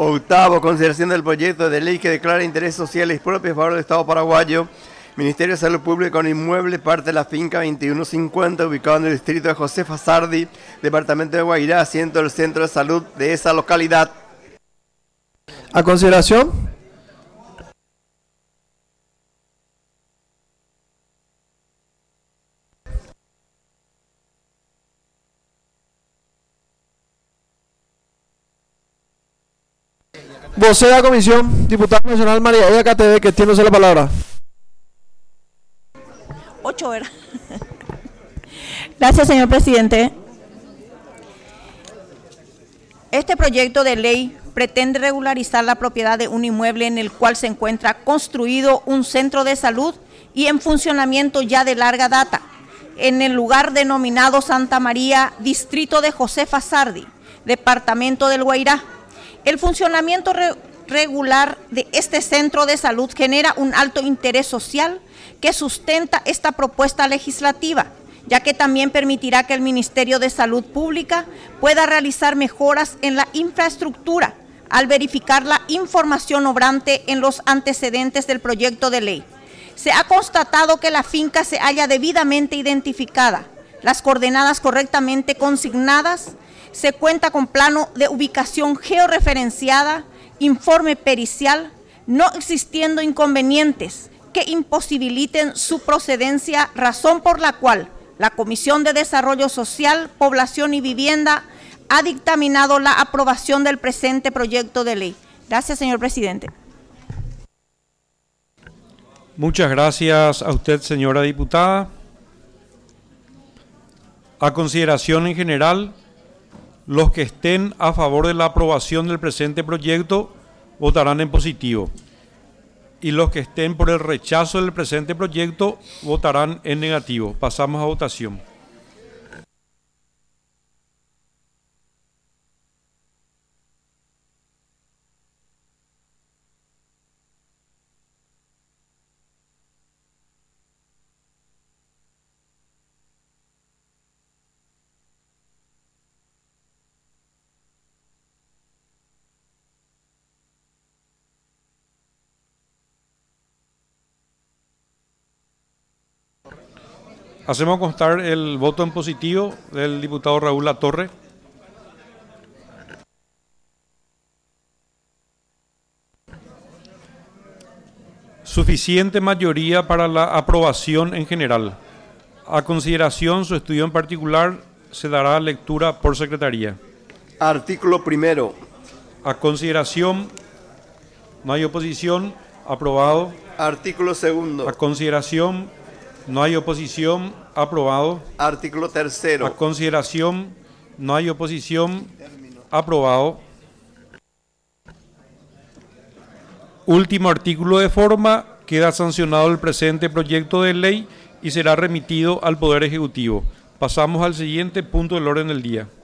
Octavo, consideración del proyecto de ley que declara interés social y propio a favor del Estado paraguayo. Ministerio de Salud Pública con inmueble, parte de la finca 2150, ubicado en el distrito de Josefa Sardi, departamento de Guairá, asiento del centro de salud de esa localidad. A consideración. Vocera de la comisión, diputada nacional María Ella KTV, que tiene la palabra. 8 horas. Gracias, señor presidente. Este proyecto de ley pretende regularizar la propiedad de un inmueble en el cual se encuentra construido un centro de salud y en funcionamiento ya de larga data, en el lugar denominado Santa María, distrito de Josefa Sardi, departamento del Guairá. El funcionamiento regular de este centro de salud genera un alto interés social que sustenta esta propuesta legislativa, ya que también permitirá que el Ministerio de Salud Pública pueda realizar mejoras en la infraestructura al verificar la información obrante en los antecedentes del proyecto de ley. Se ha constatado que la finca se halla debidamente identificada, las coordenadas correctamente consignadas, se cuenta con plano de ubicación georreferenciada, informe pericial, no existiendo inconvenientes que imposibiliten su procedencia, razón por la cual la Comisión de Desarrollo Social, Población y Vivienda ha dictaminado la aprobación del presente proyecto de ley. Gracias, señor presidente. Muchas gracias a usted, señora diputada. A consideración en general, los que estén a favor de la aprobación del presente proyecto votarán en positivo. Y los que estén por el rechazo del presente proyecto votarán en negativo. Pasamos a votación. Hacemos constar el voto en positivo del diputado Raúl Latorre. Suficiente mayoría para la aprobación en general. A consideración, su estudio en particular se dará lectura por secretaría. Artículo primero. A consideración, no hay oposición, aprobado. Artículo segundo. A consideración, no hay oposición, aprobado. Artículo tercero. A consideración, no hay oposición, aprobado. Último artículo de forma, queda sancionado el presente proyecto de ley y será remitido al Poder Ejecutivo. Pasamos al siguiente punto del orden del día.